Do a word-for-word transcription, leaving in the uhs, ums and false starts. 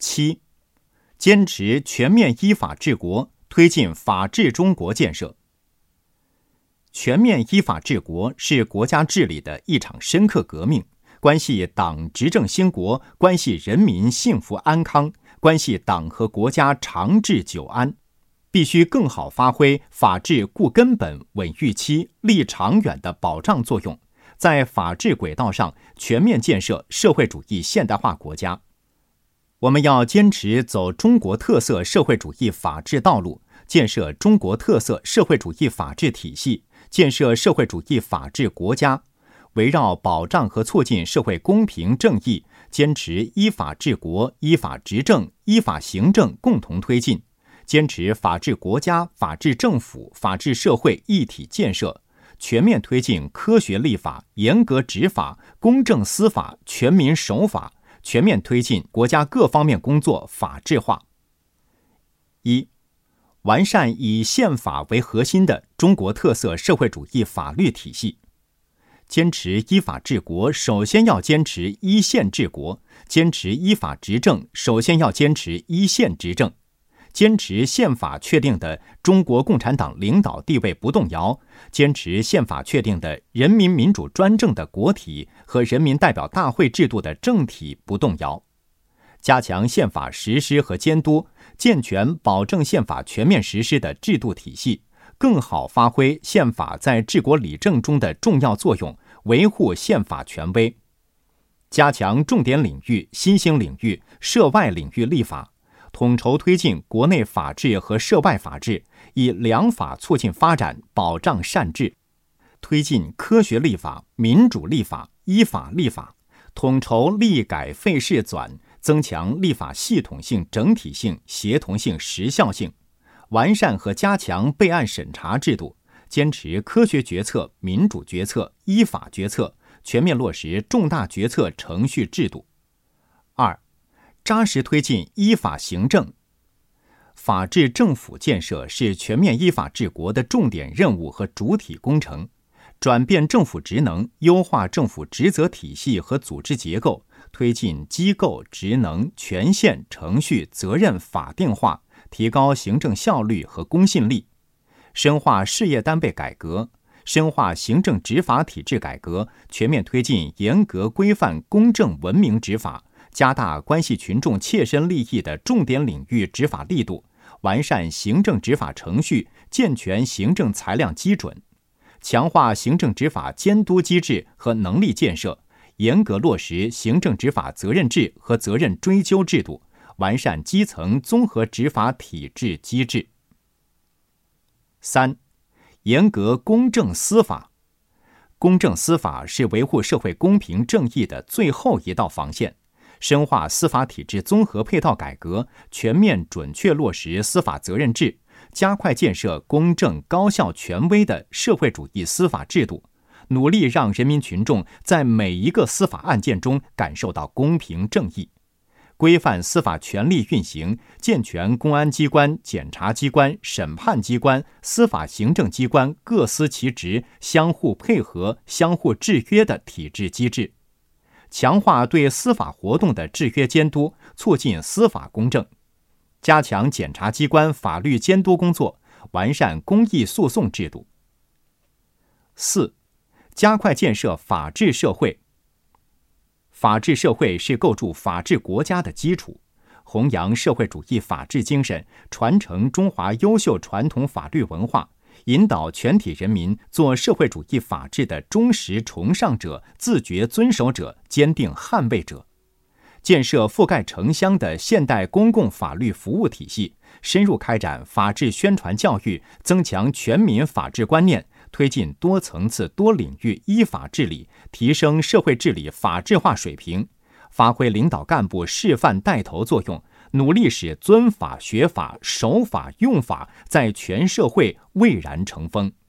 七、坚持全面依法治国，推进法治中国建设。全面依法治国是国家治理的一场深刻革命，关系党执政兴国，关系人民幸福安康，关系党和国家长治久安。必须更好发挥法治固根本、稳预期、立长远的保障作用，在法治轨道上全面建设社会主义现代化国家。我们要坚持走中国特色社会主义法治道路，建设中国特色社会主义法治体系，建设社会主义法治国家，围绕保障和促进社会公平正义，坚持依法治国、依法执政、依法行政共同推进，坚持法治国家、法治政府、法治社会一体建设，全面推进科学立法、严格执法、公正司法、全民守法，全面推进国家各方面工作法治化。一、完善以宪法为核心的中国特色社会主义法律体系。坚持依法治国，首先要坚持依宪治国；坚持依法执政，首先要坚持依宪执政。坚持宪法确定的中国共产党领导地位不动摇，坚持宪法确定的人民民主专政的国体和人民代表大会制度的政体不动摇。加强宪法实施和监督，健全保证宪法全面实施的制度体系，更好发挥宪法在治国理政中的重要作用，维护宪法权威。加强重点领域、新兴领域、涉外领域立法，统筹推进国内法治和涉外法治，以良法促进发展，保障善治；推进科学立法、民主立法、依法立法，统筹立改废释纂，增强立法系统性、整体性、协同性、时效性；完善和加强备案审查制度，坚持科学决策、民主决策、依法决策，全面落实重大决策程序制度。二、扎实推进依法行政。法治政府建设是全面依法治国的重点任务和主体工程。转变政府职能，优化政府职责体系和组织结构，推进机构、职能、权限、程序、责任法定化，提高行政效率和公信力。深化事业单位改革，深化行政执法体制改革，全面推进严格规范、公正文明执法，加大关系群众切身利益的重点领域执法力度，完善行政执法程序，健全行政裁量基准，强化行政执法监督机制和能力建设，严格落实行政执法责任制和责任追究制度，完善基层综合执法体制机制。三、严格公正司法。公正司法是维护社会公平正义的最后一道防线。深化司法体制综合配套改革，全面准确落实司法责任制，加快建设公正、高效、权威的社会主义司法制度，努力让人民群众在每一个司法案件中感受到公平正义。规范司法权力运行，健全公安机关、检察机关、审判机关、司法行政机关各司其职、相互配合、相互制约的体制机制。强化对司法活动的制约监督，促进司法公正；加强检察机关法律监督工作，完善公益诉讼制度。四、加快建设法治社会。法治社会是构筑法治国家的基础，弘扬社会主义法治精神，传承中华优秀传统法律文化，引导全体人民做社会主义法治的忠实崇尚者、自觉遵守者、坚定捍卫者。建设覆盖城乡的现代公共法律服务体系，深入开展法治宣传教育，增强全民法治观念，推进多层次多领域依法治理，提升社会治理法治化水平，发挥领导干部示范带头作用，努力使尊法、学法、守法、用法在全社会蔚然成风。